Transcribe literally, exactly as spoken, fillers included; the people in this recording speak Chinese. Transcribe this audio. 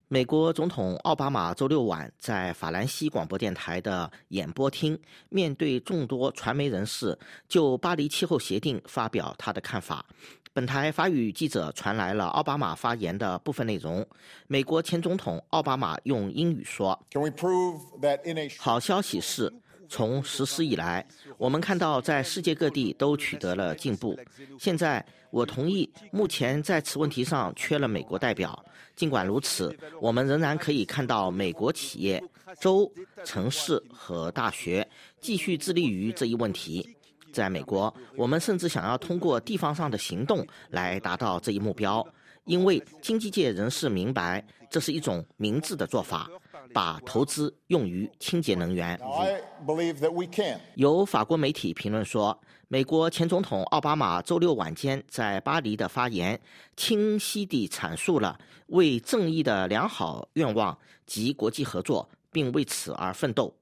美国总统奥巴马周六晚在法兰西广播电台的演播厅，面对众多传媒人士，就巴黎气候协定发表他的看法。本台法语记者传来了奥巴马发言的部分内容。美国前总统奥巴马用英语说：“好消息是，从实施以来，我们看到在世界各地都取得了进步。现在，我同意，目前在此问题上缺了美国代表。尽管如此，我们仍然可以看到美国企业、州、城市和大学继续致力于这一问题。在美国，我们甚至想要通过地方上的行动来达到这一目标，因为经济界人士明白，这是一种明智的做法。”把投资用于清洁能源。有法国媒体评论说，美国前总统奥巴马周六晚间在巴黎的发言，清晰地阐述了为正义的良好愿望及国际合作，并为此而奋斗。